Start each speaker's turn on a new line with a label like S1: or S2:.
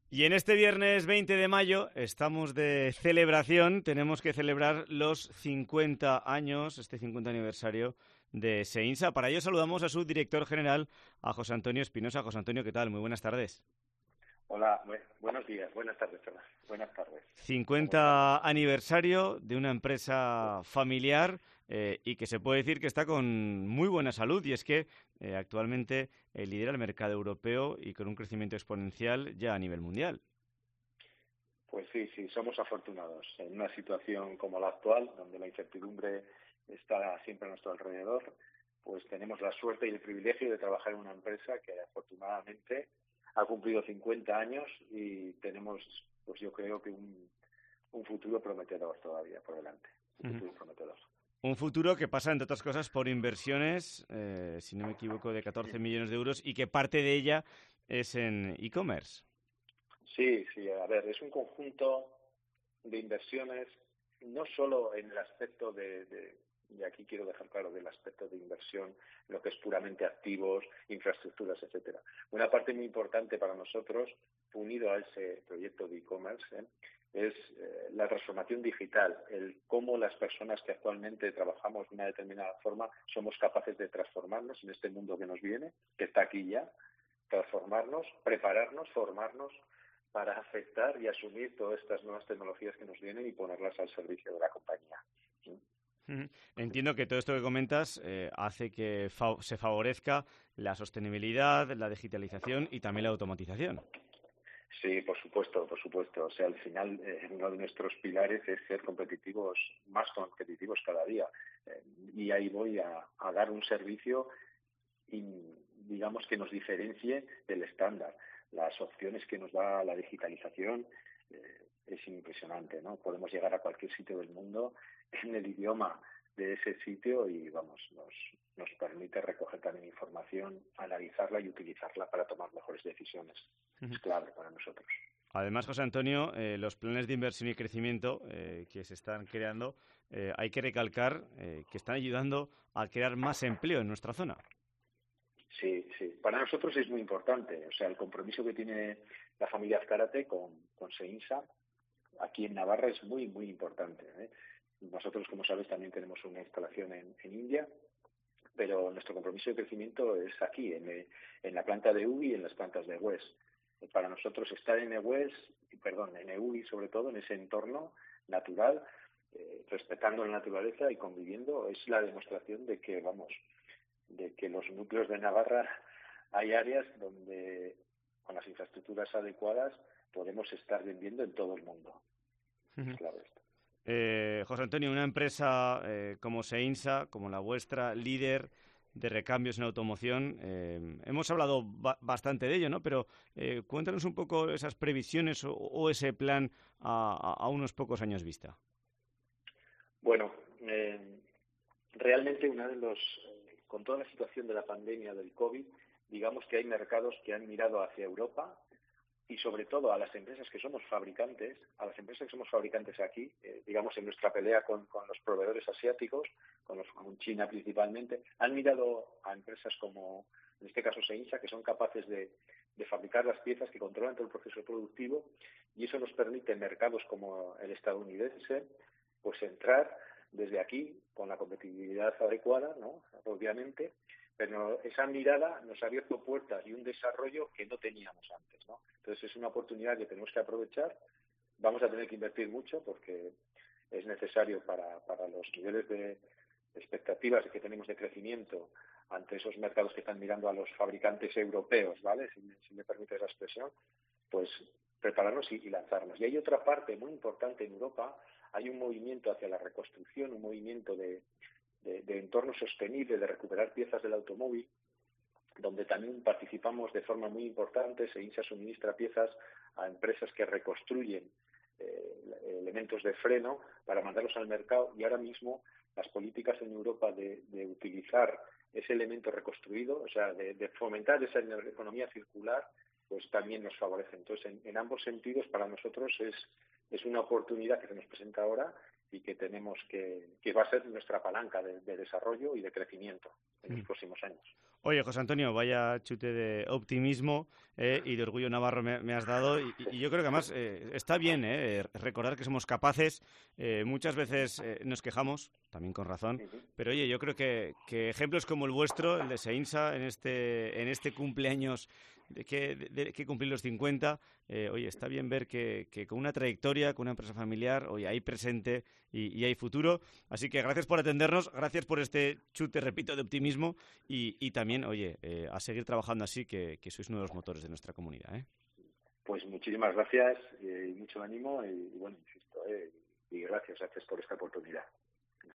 S1: Y en este viernes 20 de mayo estamos de celebración, tenemos que celebrar los 50 años, este 50 aniversario de SEINSA. Para ello saludamos a su director general, a José Antonio Espinosa. José Antonio, ¿qué tal? Muy buenas tardes.
S2: Hola, buenos días, buenas tardes, Tomás. Buenas tardes. ¿Cómo estamos?
S1: 50 aniversario de una empresa familiar y que se puede decir que está con muy buena salud, y es que actualmente lidera el mercado europeo y con un crecimiento exponencial ya a nivel mundial.
S2: Pues sí, sí, somos afortunados en una situación como la actual, donde la incertidumbre está siempre a nuestro alrededor. Pues tenemos la suerte y el privilegio de trabajar en una empresa que afortunadamente ha cumplido 50 años y tenemos, pues yo creo que un futuro prometedor todavía por delante. Un
S1: Ujú.
S2: futuro prometedor.
S1: Un futuro que pasa, entre otras cosas, por inversiones, si no me equivoco, de 14 millones de euros, y que parte de ella es en e-commerce.
S2: Sí, sí, a ver, es un conjunto de inversiones, no solo en el aspecto y aquí quiero dejar claro, del aspecto de inversión, lo que es puramente activos, infraestructuras, etcétera. Una parte muy importante para nosotros, unido a ese proyecto de e-commerce, es la transformación digital, el cómo las personas que actualmente trabajamos de una determinada forma somos capaces de transformarnos en este mundo que nos viene, que está aquí ya, transformarnos, prepararnos, formarnos para aceptar y asumir todas estas nuevas tecnologías que nos vienen y ponerlas al servicio de la compañía. ¿Sí?
S1: Ujú. Entiendo que todo esto que comentas hace que se favorezca la sostenibilidad, la digitalización y también la automatización.
S2: Sí, por supuesto, por supuesto. O sea, al final, uno de nuestros pilares es ser competitivos, más competitivos cada día. Y ahí voy a dar un servicio, digamos, que nos diferencie del estándar. Las opciones que nos da la digitalización es impresionante, ¿no? Podemos llegar a cualquier sitio del mundo en el idioma de ese sitio y, vamos, nos permite recoger también información, analizarla y utilizarla para tomar mejores decisiones.
S1: Ujú.
S2: Es clave para nosotros.
S1: Además, José Antonio, los planes de inversión y crecimiento que se están creando, hay que recalcar que están ayudando a crear más empleo en nuestra zona.
S2: Sí, sí. Para nosotros es muy importante. O sea, el compromiso que tiene la familia Azcárate con SEINSA aquí en Navarra es muy, muy importante, ¿eh? Nosotros, como sabes, también tenemos una instalación en India, pero nuestro compromiso de crecimiento es aquí, en la planta de UBI y en las plantas de WES. Para nosotros estar en en EUI sobre todo, en ese entorno natural, respetando la naturaleza y conviviendo, es la demostración de que, vamos, de que los núcleos de Navarra hay áreas donde con las infraestructuras adecuadas podemos estar vendiendo en todo el mundo. Es
S1: Ujú.
S2: claro esto.
S1: José Antonio, una empresa como SEINSA, como la vuestra, líder de recambios en automoción, hemos hablado bastante de ello, ¿no? Pero cuéntanos un poco esas previsiones o ese plan a unos pocos años vista.
S2: Bueno, realmente con toda la situación de la pandemia del COVID, digamos que hay mercados que han mirado hacia Europa y sobre todo a las empresas que somos fabricantes, aquí, digamos en nuestra pelea con los proveedores asiáticos, con China principalmente, han mirado a empresas como, en este caso SEINSA, que son capaces de fabricar las piezas, que controlan todo el proceso productivo, y eso nos permite en mercados como el estadounidense, pues entrar desde aquí con la competitividad adecuada, ¿no? Obviamente, pero esa mirada nos ha abierto puertas y un desarrollo que no teníamos antes, ¿no? Entonces es una oportunidad que tenemos que aprovechar. Vamos a tener que invertir mucho porque es necesario para los niveles de expectativas que tenemos de crecimiento ante esos mercados que están mirando a los fabricantes europeos, ¿vale? Si me permite esa expresión, pues prepararnos y lanzarnos. Y hay otra parte muy importante en Europa, hay un movimiento hacia la reconstrucción, un movimiento de entorno sostenible, de recuperar piezas del automóvil, donde también participamos de forma muy importante. SEINSA suministra piezas a empresas que reconstruyen elementos de freno para mandarlos al mercado, y ahora mismo las políticas en Europa de utilizar ese elemento reconstruido, o sea, de fomentar esa economía circular, pues también nos favorece. Entonces, en ambos sentidos, para nosotros es una oportunidad que se nos presenta ahora y que tenemos que va a ser nuestra palanca de desarrollo y de crecimiento. en los próximos años.
S1: Oye, José Antonio, vaya chute de optimismo y de orgullo navarro me has dado. Y yo creo que además está bien recordar que somos capaces. Muchas veces nos quejamos, también con razón, pero oye, yo creo que ejemplos como el vuestro, el de Seinsa, en este cumpleaños que cumplir los 50, oye, está bien ver que con una trayectoria, con una empresa familiar, oye, hay presente y hay futuro. Así que gracias por atendernos, gracias por este chute, repito, de optimismo y también, oye, a seguir trabajando así, que sois uno de los motores de nuestra comunidad, ¿eh?
S2: Pues muchísimas gracias y mucho ánimo y bueno, insisto, y gracias por esta oportunidad.